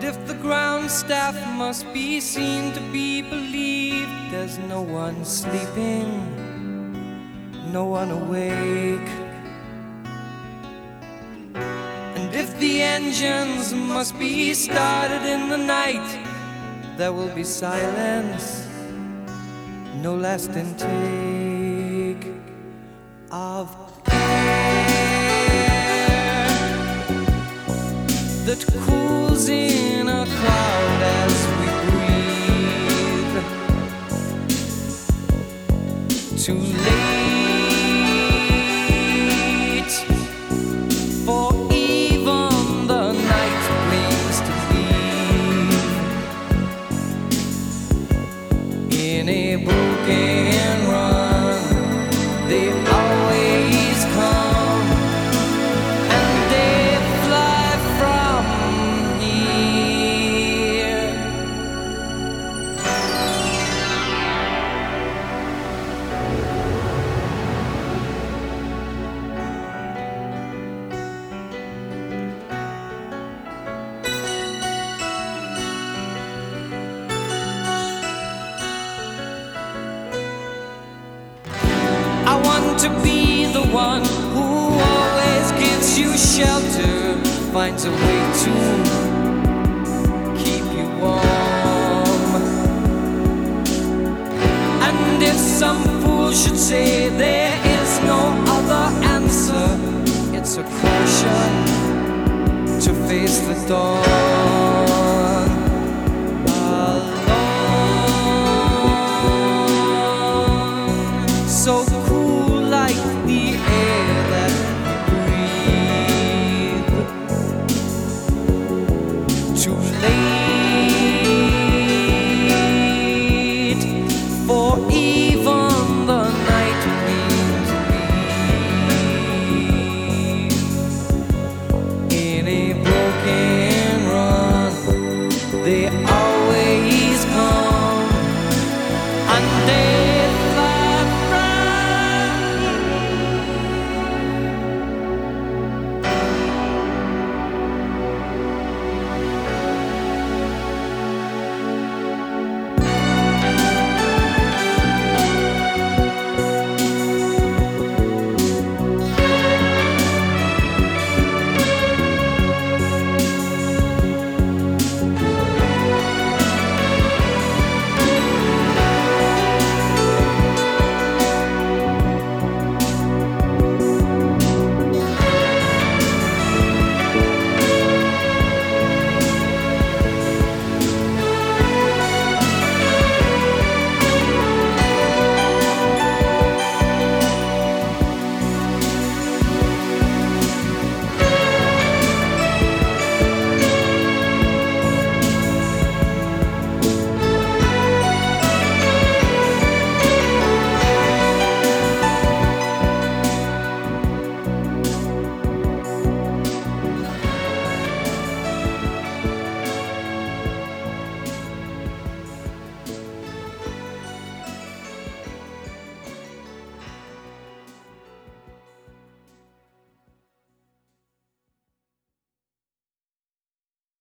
if the ground staff must be seen to be believed, there's no one sleeping, no one awake. And if the engines must be started in the night, there will be silence, no last intake of air that cools in a cloud as we breathe. Too late for even the night winds to leave. In a broken run, they always come, and they fly from here. I want to be the one who always gives you shelter, finds a way to keep you warm. And if some fool should say there is no other answer, it's a caution to face the dawn alone. So cool like the air that we breathe. Too late for even the night winds leave. In a broken